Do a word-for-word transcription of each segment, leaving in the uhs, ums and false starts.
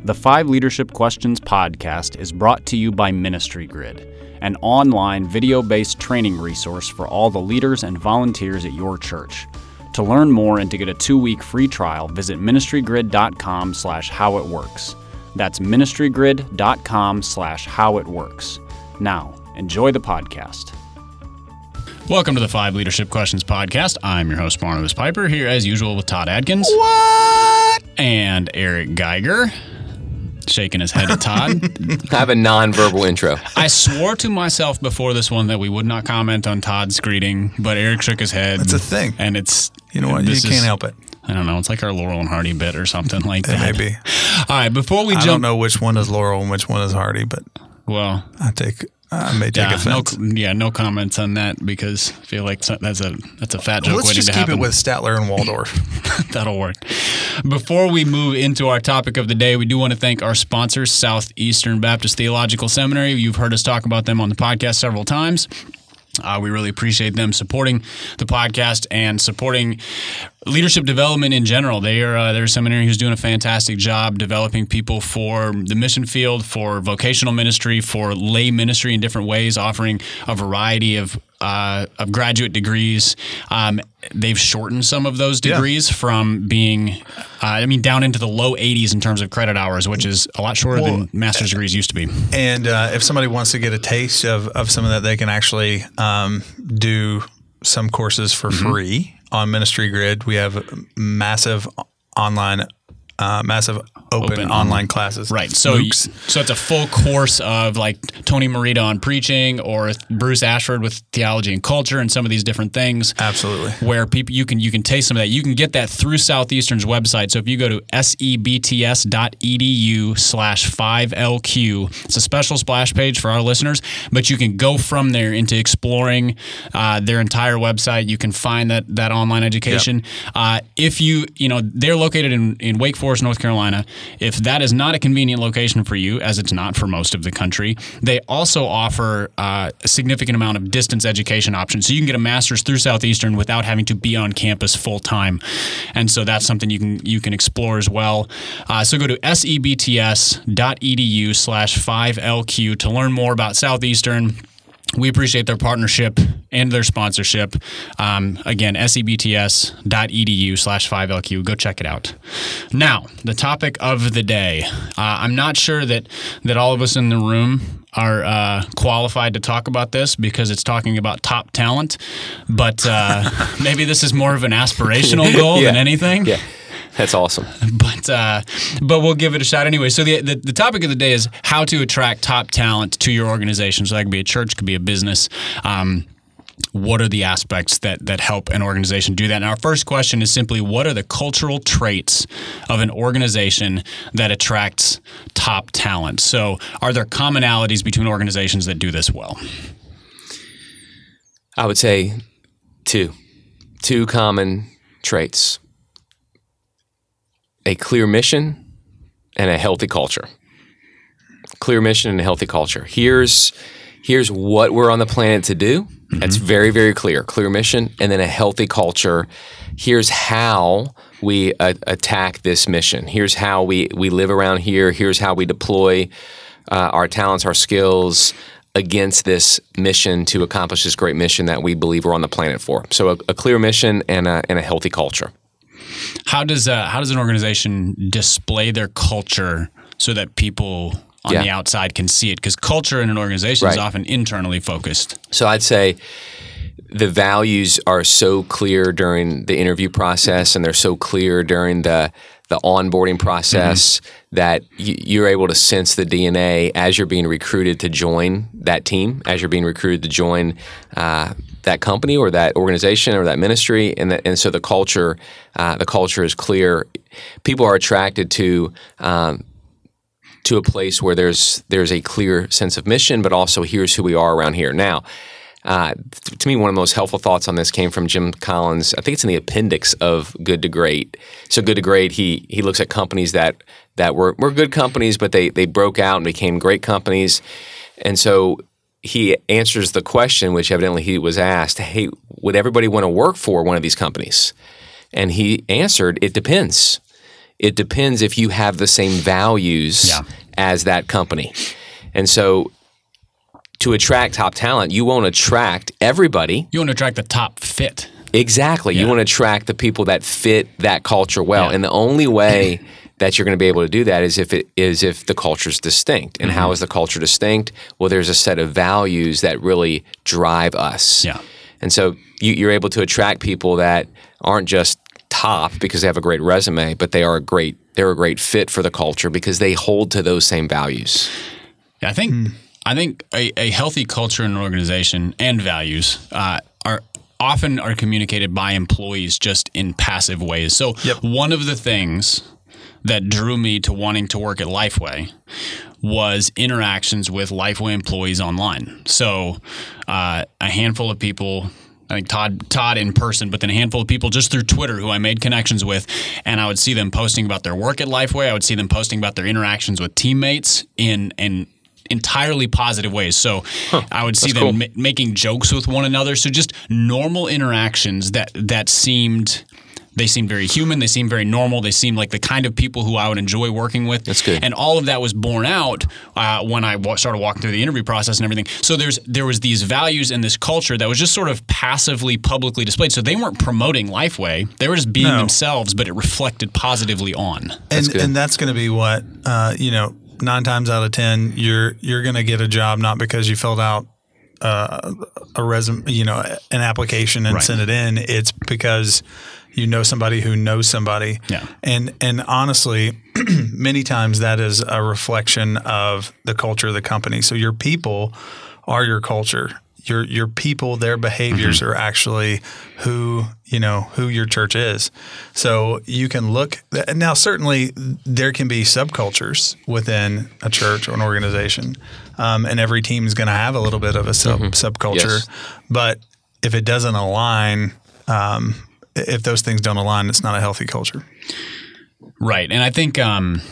The Five Leadership Questions podcast is brought to you by Ministry Grid, an online video-based training resource for all the leaders and volunteers at your church. To learn more and to get a two-week free trial, visit ministrygrid.com slash how it works. That's ministrygrid.com slash how it works. Now, enjoy the podcast. Welcome to the Five Leadership Questions podcast. I'm your host, Barnabas Piper, here as usual with Todd Adkins. What? And Eric Geiger. Shaking his head at Todd. I have a non-verbal intro. I swore to myself before this one that we would not comment on Todd's greeting, but Eric shook his head. That's a thing. And it's... You know what? You can't is, help it. I don't know. It's like our Laurel and Hardy bit or something like it that. It may be. All right, before we I jump... don't know which one is Laurel and which one is Hardy, but well, I take... I may take yeah, offense. No, yeah, no comments on that because I feel like that's a that's a fat joke Let's waiting just to keep happen. it with Statler and Waldorf. That'll work. Before we move into our topic of the day, we do want to thank our sponsors, Southeastern Baptist Theological Seminary. You've heard us talk about them on the podcast several times. Uh, we really appreciate them supporting the podcast and supporting leadership development in general. They are uh, they're a seminary who's doing a fantastic job developing people for the mission field, for vocational ministry, for lay ministry in different ways, offering a variety of uh, of graduate degrees. Um, they've shortened some of those degrees yeah. from being, uh, I mean, down into the low eighties in terms of credit hours, which is a lot shorter well, than master's degrees used to be. And uh, if somebody wants to get a taste of, of some of that, they can actually um, do some courses for mm-hmm. free on Ministry Grid. We have massive online Uh, massive open, open online classes. Right. So you, so it's a full course of like Tony Merida on preaching or Bruce Ashford with theology and culture and some of these different things. Absolutely. Where people you can you can taste some of that. You can get that through Southeastern's website. So if you go to sebts.edu slash 5LQ, it's a special splash page for our listeners, but you can go from there into exploring uh, their entire website. You can find that that online education. Yep. Uh, if you, you know, they're located in, in Wake Forest, North Carolina. If that is not a convenient location for you, as it's not for most of the country, they also offer uh, a significant amount of distance education options. So you can get a master's through Southeastern without having to be on campus full time, and so that's something you can you can explore as well. Uh, so go to sebts.edu slash 5LQ to learn more about Southeastern. We appreciate their partnership and their sponsorship. Um, again, sebts.edu slash 5LQ. Go check it out. Now, the topic of the day. Uh, I'm not sure that, that all of us in the room are uh, qualified to talk about this because it's talking about top talent, but uh, maybe this is more of an aspirational goal yeah. than anything. Yeah. That's awesome. But uh, but we'll give it a shot anyway. So the, the the topic of the day is how to attract top talent to your organization. So that could be a church, could be a business. Um, what are the aspects that, that help an organization do that? And our first question is simply, what are the cultural traits of an organization that attracts top talent? So are there commonalities between organizations that do this well? I would say two. Two common traits. A clear mission and a healthy culture. Clear mission and a healthy culture. Here's here's what we're on the planet to do. Mm-hmm. That's very, very clear. Clear mission and then a healthy culture. Here's how we uh, attack this mission. Here's how we, we live around here. Here's how we deploy uh, our talents, our skills against this mission to accomplish this great mission that we believe we're on the planet for. So a, a clear mission and a, and a healthy culture. How does uh, how does an organization display their culture so that people on yeah. the outside can see it? Because culture in an organization right. is often internally focused. So I'd say the values are so clear during the interview process, and they're so clear during the the onboarding process mm-hmm. that y- you're able to sense the D N A as you're being recruited to join that team, as you're being recruited to join uh, that company or that organization or that ministry, and that, and so the culture, uh, the culture is clear. People are attracted to um, to a place where there's there's a clear sense of mission, but also here's who we are around here. Now, uh, to me, one of the most helpful thoughts on this came from Jim Collins. I think it's in the appendix of Good to Great. So Good to Great, he he looks at companies that that were were good companies, but they they broke out and became great companies, and so he answers the question, which evidently he was asked, hey, would everybody want to work for one of these companies? And he answered, it depends. It depends if you have the same values Yeah. as that company. And so to attract top talent, you won't attract everybody. You want to attract the top fit. Exactly. Yeah. You want to attract the people that fit that culture well. Yeah. And the only way that you're going to be able to do that is if it is if the culture is distinct. And Mm-hmm. how is the culture distinct? Well, there's a set of values that really drive us. Yeah. And so you, you're able to attract people that aren't just top because they have a great resume, but they are a great they're a great fit for the culture because they hold to those same values. I think I think a, a healthy culture in an organization and values uh, are often are communicated by employees just in passive ways. So Yep. one of the things that drew me to wanting to work at Lifeway was interactions with Lifeway employees online. So uh, a handful of people, I think Todd Todd in person, but then a handful of people just through Twitter who I made connections with, and I would see them posting about their work at Lifeway. I would see them posting about their interactions with teammates in in entirely positive ways. So I would see that's them cool. ma- making jokes with one another. So just normal interactions that that seemed they seemed very human. They seemed very normal. They seemed like the kind of people who I would enjoy working with. That's good. And all of that was borne out uh, when I wa- started walking through the interview process and everything. So there's there was these values and this culture that was just sort of passively publicly displayed. So they weren't promoting Lifeway. They were just being No. themselves, but it reflected positively on. and good. and that's going to be what uh, you know. Nine times out of ten, you're you're going to get a job not because you filled out uh, a resume, you know, an application and Right. sent it in. It's because you know somebody who knows somebody. Yeah. And and honestly, many times that is a reflection of the culture of the company. So your people are your culture. Your your people, their behaviors are actually who you know who your church is. So you can look now. Certainly, there can be subcultures within a church or an organization, um, and every team is going to have a little bit of a sub subculture. Yes. But if it doesn't align, um, if those things don't align, it's not a healthy culture. Right. And I think um,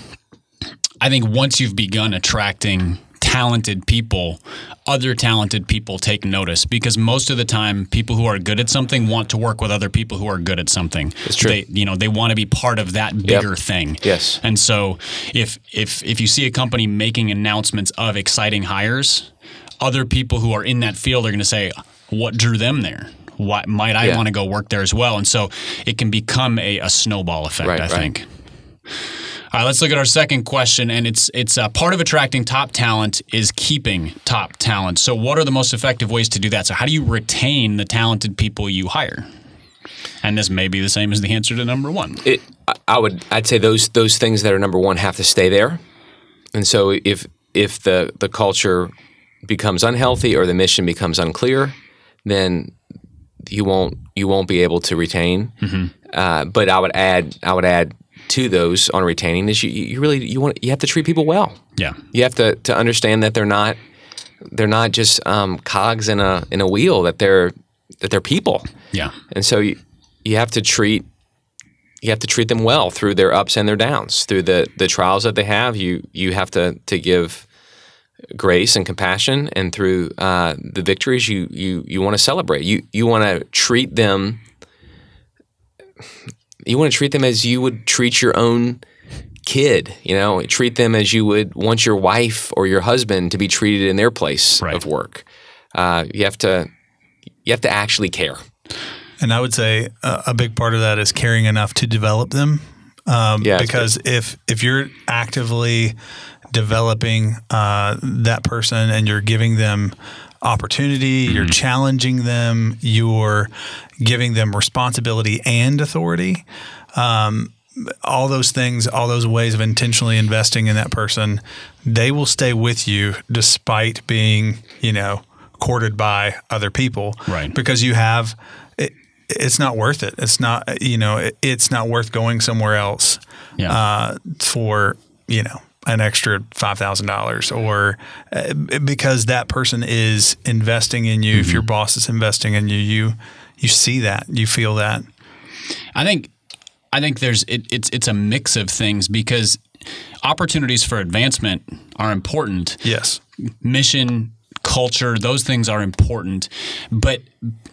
I think once you've begun attracting talented people, other talented people take notice because most of the time people who are good at something want to work with other people who are good at something. That's true. They, you know, they want to be part of that bigger Yep. thing. Yes. And so if if if you see a company making announcements of exciting hires, other people who are in that field are going to say, what drew them there? Why might I Yeah. want to go work there as well? And so it can become a, a snowball effect, Right, I right. think. All right, let's look at our second question, and it's it's uh, part of attracting top talent is keeping top talent. So, what are the most effective ways to do that? So, how do you retain the talented people you hire? And this may be the same as the answer to number one. It, I- I would, I'd say those those things that are number one have to stay there. And so if if the the culture becomes unhealthy or the mission becomes unclear, then you won't you won't be able to retain. Uh, but I would add I would add to those on retaining is you, you really you want you have to treat people well. Yeah, You have to to understand that they're not they're not just um, cogs in a in a wheel, that they're that they're people. yeah, And so you, you have to treat you have to treat them well through their ups and their downs, through the, the trials that they have. You you have to, to give grace and compassion, and through uh, the victories you you, you want to celebrate. You you want to treat them. You want to treat them as you would treat your own kid. You know, treat them as you would want your wife or your husband to be treated in their place Right. of work. Uh, you have to you have to actually care. And I would say a, a big part of that is caring enough to develop them. Um, Yeah, because if if you're actively developing uh, that person and you're giving them opportunity, Mm-hmm. you're challenging them, you're giving them responsibility and authority, um, all those things, all those ways of intentionally investing in that person, they will stay with you despite being, you know, courted by other people. Right. Because you have it, it's not worth it. It's not, you know, it, it's not worth going somewhere else Yeah. uh, for, you know, an extra five thousand dollars or uh, because that person is investing in you. If your boss is investing in you, you, you see that, you feel that. I think I think there's it, it's it's a mix of things because opportunities for advancement are important. Yes. Mission, culture, those things are important, but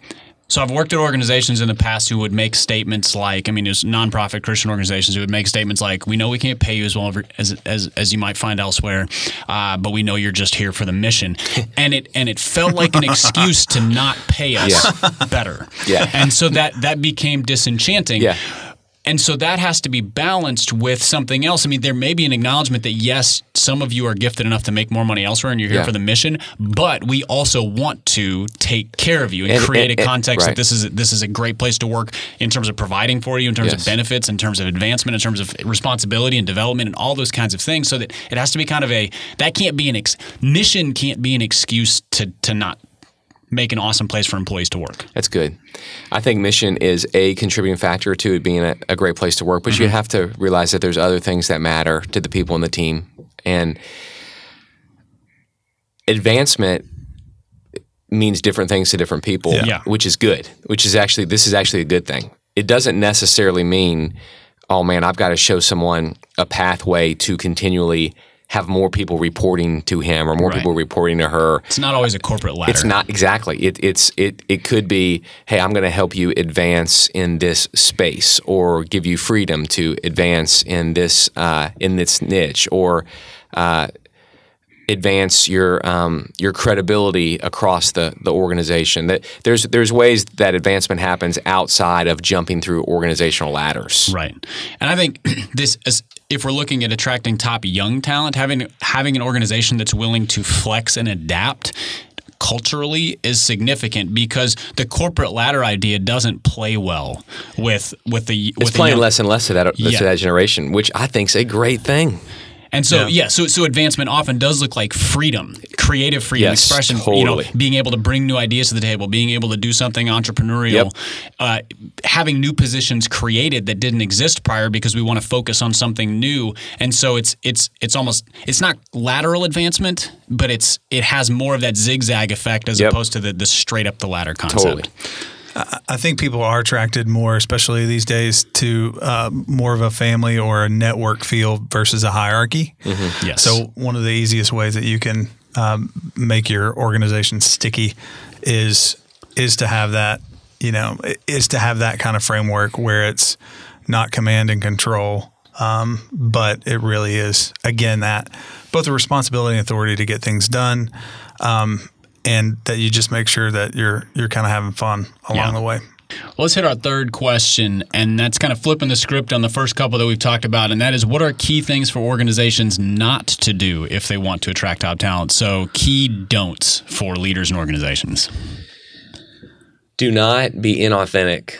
So I've worked at organizations in the past who would make statements like, I mean, there's nonprofit Christian organizations who would make statements like, we know we can't pay you as well as as, as you might find elsewhere, uh, but we know you're just here for the mission. And it and it felt like an excuse to not pay us yeah. better. Yeah. And so that, that became disenchanting. Yeah. And so that has to be balanced with something else. I mean, there may be an acknowledgement that, yes, some of you are gifted enough to make more money elsewhere and you're here yeah. for the mission, but we also want to take care of you and, and create and, a context and, right. that this is this is a great place to work in terms of providing for you, in terms yes. of benefits, in terms of advancement, in terms of responsibility and development and all those kinds of things, so that it has to be kind of a – that can't be an ex, – mission can't be an excuse to to not – make an awesome place for employees to work. That's good. I think mission is a contributing factor to it being a, a great place to work, but mm-hmm. you have to realize that there's other things that matter to the people in the team. And advancement means different things to different people, yeah. which is good, which is actually, this is actually a good thing. It doesn't necessarily mean, oh man, I've got to show someone a pathway to continually have more people reporting to him or more right. people reporting to her. It's not always a corporate ladder. It's not exactly. It it's it it could be, hey, I'm going to help you advance in this space, or give you freedom to advance in this uh, in this niche, or uh, advance your um, your credibility across the the organization. That there's there's ways that advancement happens outside of jumping through organizational ladders. Right, and I think this is. If we're looking at attracting top young talent, having having an organization that's willing to flex and adapt culturally is significant, because the corporate ladder idea doesn't play well with with the. It's with playing the young, less and less of that, yeah. to that generation, which I think is a great thing. And so, yeah. Yeah. so so advancement often does look like freedom, creative freedom, Yes, expression, totally. you know, being able to bring new ideas to the table, being able to do something entrepreneurial, Yep. uh, having new positions created that didn't exist prior because we want to focus on something new. And so it's it's it's almost it's not lateral advancement, but it's it has more of that zigzag effect as Yep. opposed to the the straight up the ladder concept. Totally. I think people are attracted more, especially these days, to uh, more of a family or a network feel versus a hierarchy. Mm-hmm. Yes. So one of the easiest ways that you can um, make your organization sticky is is to have that, you know, is to have that kind of framework where it's not command and control, um, but it really is, again, that both the responsibility and authority to get things done. Um, And that you just make sure that you're you're kind of having fun along Yeah. the way. Well, let's hit our third question, and that's kind of flipping the script on the first couple that we've talked about, and that is, what are key things for organizations not to do if they want to attract top talent? So key don'ts for leaders and organizations. Do not be inauthentic.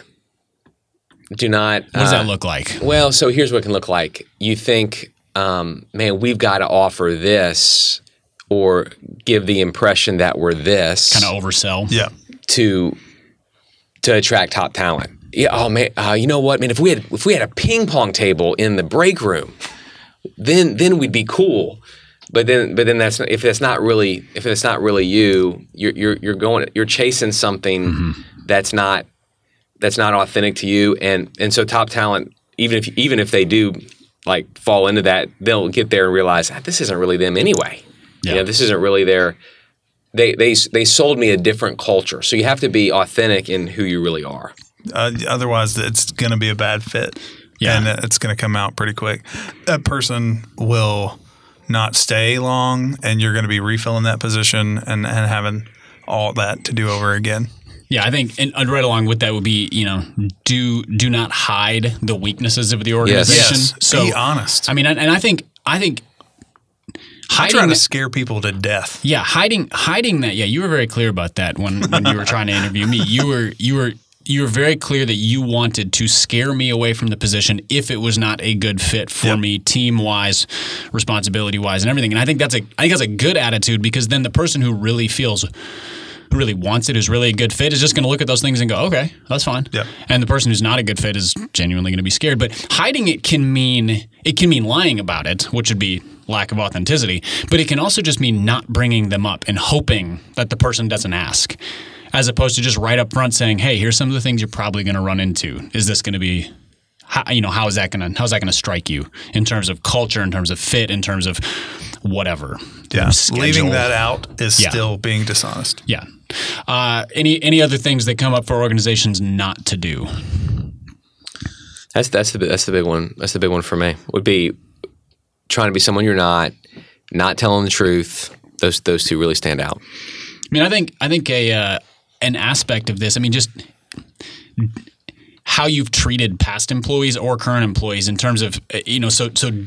Do not. What does uh, that look like? Well, so here's what it can look like. You think, um, man, we've got to offer this, or give the impression that we're this, Kind of oversell. Yeah. to to attract top talent. Yeah. Oh man. Uh, you know what, man? If we had if we had a ping pong table in the break room, then then we'd be cool. But then but then that's if that's not really if it's not really you, you're you're you're going you're chasing something mm-hmm. that's not that's not authentic to you. And and so top talent, even if even if they do like fall into that, they'll get there and realize, ah, this isn't really them anyway. Yeah. You know, this isn't really their. They they they sold me a different culture. So you have to be authentic in who you really are. Uh, otherwise, it's going to be a bad fit. Yeah. And it's going to come out pretty quick. That person will not stay long, and you're going to be refilling that position and, and having all that to do over again. Yeah, I think, and right along with that would be, you know, do do not hide the weaknesses of the organization. Yes. So, be honest. I mean, and I think I think. I'm trying to scare people to death. Yeah, hiding hiding that. Yeah, you were very clear about that when, when you were trying to interview me. You were you were you were very clear that you wanted to scare me away from the position if it was not a good fit for yep. me, team wise, responsibility wise, and everything. And I think that's a I think that's a good attitude, because then the person who really feels who really wants it, who's really a good fit, is just going to look at those things and go, okay, that's fine. Yep. And the person who's not a good fit is genuinely going to be scared. But hiding it can mean it can mean lying about it, which would be lack of authenticity. But it can also just mean not bringing them up and hoping that the person doesn't ask, as opposed to just right up front saying, hey, here's some of the things you're probably going to run into. Is this going to be, how, you know, how is that going to, how's that going to strike you in terms of culture, in terms of fit, in terms of whatever. Yeah. Schedule. Leaving that out is Yeah. still being dishonest. Yeah. Uh, any any other things that come up for organizations not to do? That's that's the that's the big one. That's the big one for me. Would be trying to be someone you're not, not telling the truth. Those those two really stand out. I mean, I think I think a uh, an aspect of this. I mean, just how you've treated past employees or current employees in terms of, you know, so so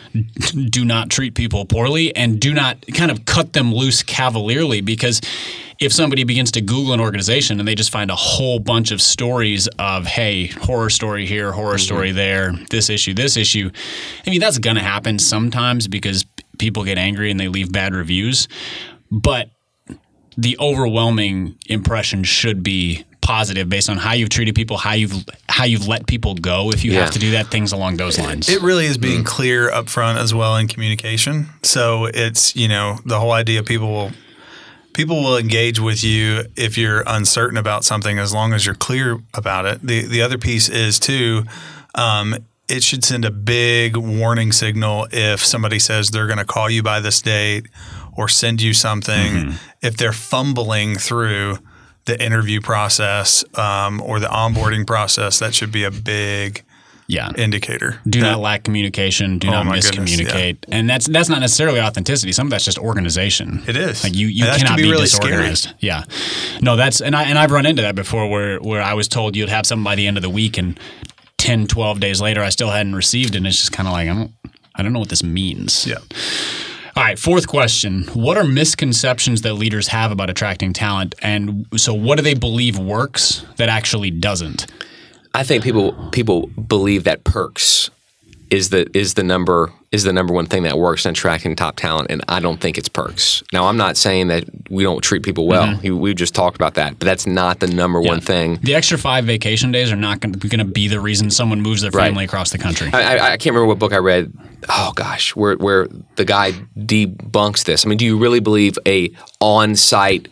do not treat people poorly and do not kind of cut them loose cavalierly, because if somebody begins to Google an organization and they just find a whole bunch of stories of, hey, horror story here, horror mm-hmm. story there, this issue, this issue, I mean, that's going to happen sometimes because people get angry and they leave bad reviews. But the overwhelming impression should be positive based on how you've treated people, how you've how you've let people go if you yeah. have to do that, things along those lines. It really is being mm. clear up front as well in communication. So it's, you know, the whole idea people will people will engage with you if you're uncertain about something as long as you're clear about it. The the other piece is too, um, it should send a big warning signal if somebody says they're going to call you by this date or send you something. Mm-hmm. If they're fumbling through the interview process um, or the onboarding process, that should be a big yeah. indicator. Do that, not lack communication. Do oh not miscommunicate. Goodness, yeah. And that's that's not necessarily authenticity. Some of that's just organization. It is. Like you, you cannot be, be really disorganized. Scary. Yeah. No, that's and I and I've run into that before where where I was told you'd have something by the end of the week and ten, twelve days later I still hadn't received it, and it's just kind of like I don't I don't know what this means. Yeah. All right, fourth question. What are misconceptions that leaders have about attracting talent? And so what do they believe works that actually doesn't? I think people people believe that perks is the is the number is the number one thing that works in attracting top talent, and I don't think it's perks. Now, I'm not saying that we don't treat people well. Mm-hmm. We just talked about that, but that's not the number yeah. one thing. The extra five vacation days are not going to be the reason someone moves their family right. across the country. I, I, I can't remember what book I read. Oh gosh, where where the guy debunks this. I mean, do you really believe a on-site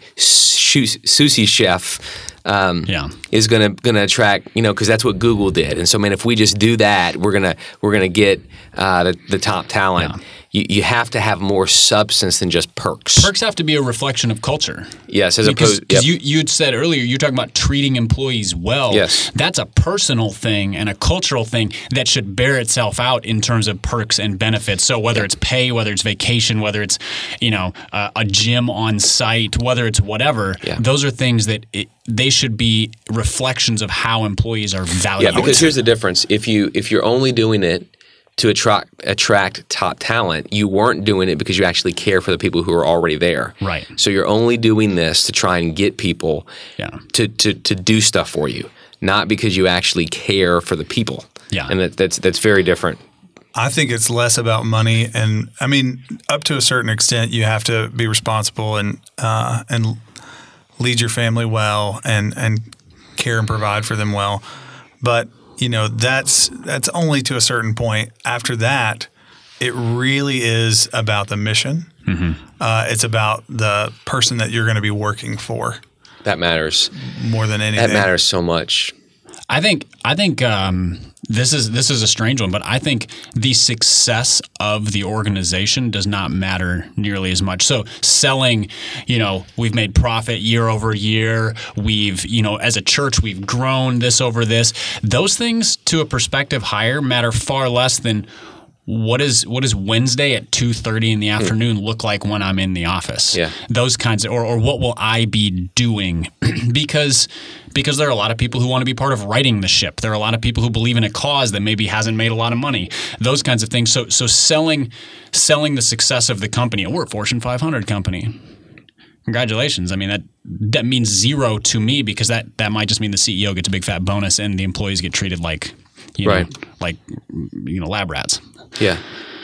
sushi chef um, yeah. is gonna gonna attract, you know, because that's what Google did. And so, man, if we just do that, we're gonna we're gonna get uh, the, the top talent. Yeah. You, you have to have more substance than just perks. Perks have to be a reflection of culture. Yes, as because, opposed because yep. you you had said earlier, you're talking about treating employees well. Yes. That's a personal thing and a cultural thing that should bear itself out in terms of perks and benefits. So whether yep. it's pay, whether it's vacation, whether it's, you know, uh, a gym on site, whether it's whatever, yeah. those are things that it, they should be reflections of how employees are valued. Yeah, because here's the difference. If you if you're only doing it to attract attract top talent, you weren't doing it because you actually care for the people who are already there. Right. So you're only doing this to try and get people yeah. to, to, to do stuff for you, not because you actually care for the people. Yeah. And that, that's that's very different. I think it's less about money, and I mean, up to a certain extent, you have to be responsible and uh, and lead your family well, and and care and provide for them well, but you know, that's that's only to a certain point. After that, it really is about the mission. Mm-hmm. Uh, it's about the person that you're going to be working for. That matters more than anything. That matters so much. I think I think um, this is this is a strange one, but I think the success of the organization does not matter nearly as much. So selling, you know, we've made profit year over year. We've, you know, as a church, we've grown this over this. Those things to a prospective hire matter far less than what is what does Wednesday at two thirty in the afternoon look like when I'm in the office? Yeah. Those kinds of, or, or what will I be doing? because because there are a lot of people who want to be part of righting the ship. There are a lot of people who believe in a cause that maybe hasn't made a lot of money. Those kinds of things. So so selling selling the success of the company. We're a Fortune five hundred company. Congratulations. I mean, that that means zero to me because that, that might just mean the C E O gets a big fat bonus and the employees get treated like, you know, right. like, you know, lab rats. Yeah.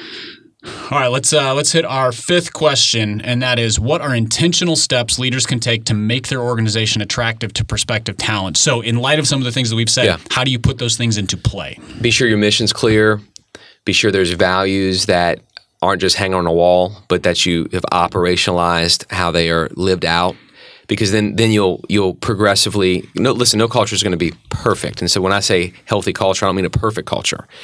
All right, let's uh, let's hit our fifth question, and that is, what are intentional steps leaders can take to make their organization attractive to prospective talent? So in light of some of the things that we've said, yeah. how do you put those things into play? Be sure your mission's clear. Be sure there's values that aren't just hanging on a wall, but that you have operationalized how they are lived out. Because then, then you'll you'll progressively no listen. No culture is going to be perfect, and so when I say healthy culture, I don't mean a perfect culture.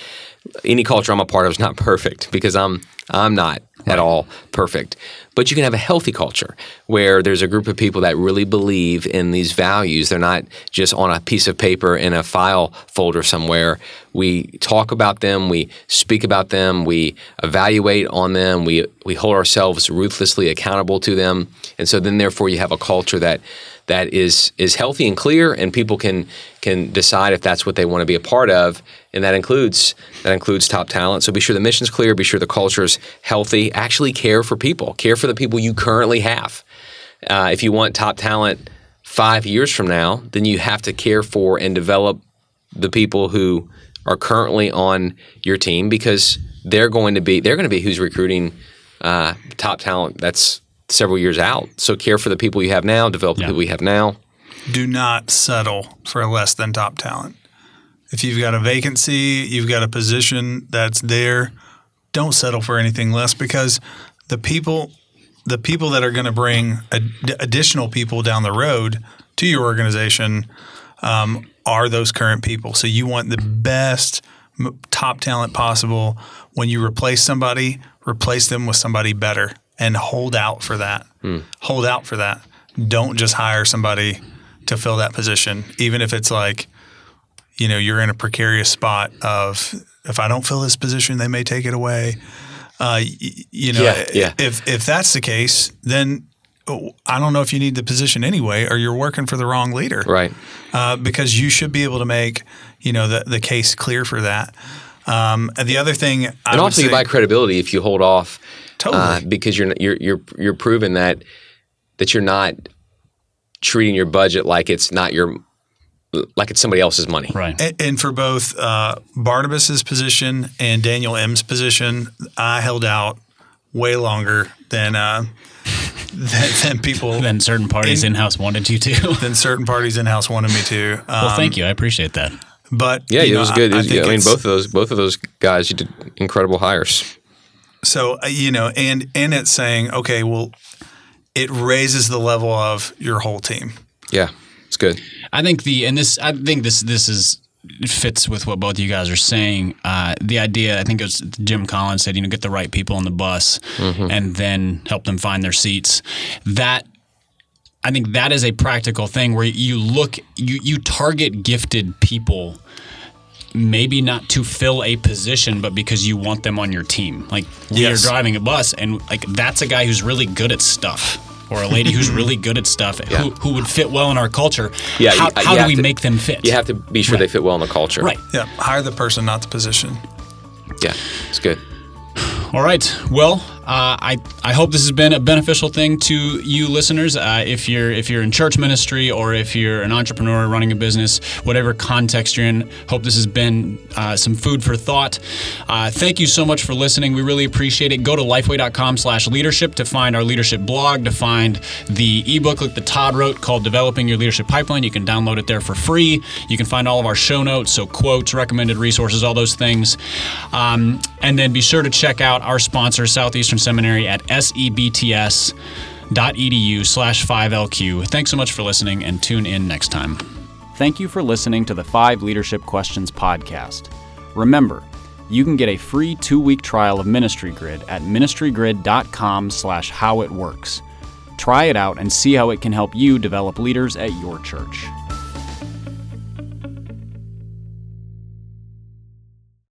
any culture I'm a part of is not perfect because I'm I'm not at all perfect. But you can have a healthy culture where there's a group of people that really believe in these values. They're not just on a piece of paper in a file folder somewhere. We talk about them, we speak about them, we evaluate on them, we we hold ourselves ruthlessly accountable to them. And so then therefore you have a culture that that is is healthy and clear, and people can can decide if that's what they want to be a part of, and that includes that includes top talent. So be sure the mission's clear, be sure the culture's healthy. Actually care for people, care for the people you currently have. Uh, if you want top talent five years from now, then you have to care for and develop the people who are currently on your team, because they're going to be they're going to be who's recruiting uh, top talent. That's several years out. So care for the people you have now, develop the Yeah. people we have now. Do not settle for less than top talent. If you've got a vacancy, you've got a position that's there, don't settle for anything less, because the people the people that are going to bring ad- additional people down the road to your organization um, are those current people. So you want the best m- top talent possible. When you replace somebody, replace them with somebody better. And hold out for that. Hmm. Hold out for that. Don't just hire somebody to fill that position, even if it's like, you know, you're in a precarious spot of, if I don't fill this position, they may take it away. Uh, y- you know, Yeah, yeah. if if that's the case, then I don't know if you need the position anyway, or you're working for the wrong leader, Right. Uh, because you should be able to make, you know, the the case clear for that. Um, and the other thing, I And would also you say, buy credibility if you hold off. Totally. Uh, because you're you're you're you're proving that that you're not treating your budget like it's not your like it's somebody else's money. Right. And, and for both uh, Barnabas's position and Daniel M's position, I held out way longer than uh, than, than people Then certain parties In- in-house wanted you to. than certain parties in house wanted me to. Um, Well, thank you. I appreciate that. But Yeah, you it know, was good. It I, was- I, think I mean, it's- both of those both of those guys, you did incredible hires. So uh, you know, and and it's saying, okay, well, it raises the level of your whole team. Yeah, it's good. I think the and this I think this this is fits with what both of you guys are saying. Uh, the idea, I think it was Jim Collins said, you know, get the right people on the bus and then help them find their seats. That I think that is a practical thing where you look you you target gifted people. Maybe not to fill a position, but because you want them on your team. Like we Yes. are driving a bus, and like that's a guy who's really good at stuff, or a lady who's really good at stuff, Yeah. who, who would fit well in our culture. Yeah, how, you- how you do have we to- make them fit? You have to be sure they fit well in the culture. Right. Yeah, hire the person, not the position. Yeah, it's good. All right. Well, uh, I I hope this has been a beneficial thing to you listeners. Uh, if you're if you're in church ministry, or if you're an entrepreneur running a business, whatever context you're in, hope this has been uh, some food for thought. Uh, thank you so much for listening. We really appreciate it. Go to lifeway dot com slash leadership to find our leadership blog, to find the ebook that Todd wrote called Developing Your Leadership Pipeline. You can download it there for free. You can find all of our show notes, so quotes, recommended resources, all those things. Um, and then be sure to check out our sponsor, Southeastern Seminary, at sebts dot edu slash five L Q. Thanks so much for listening, and tune in next time. Thank you for listening to the Five Leadership Questions podcast. Remember, you can get a free two-week trial of Ministry Grid at ministry grid dot com slash how it works. Try it out and see how it can help you develop leaders at your church.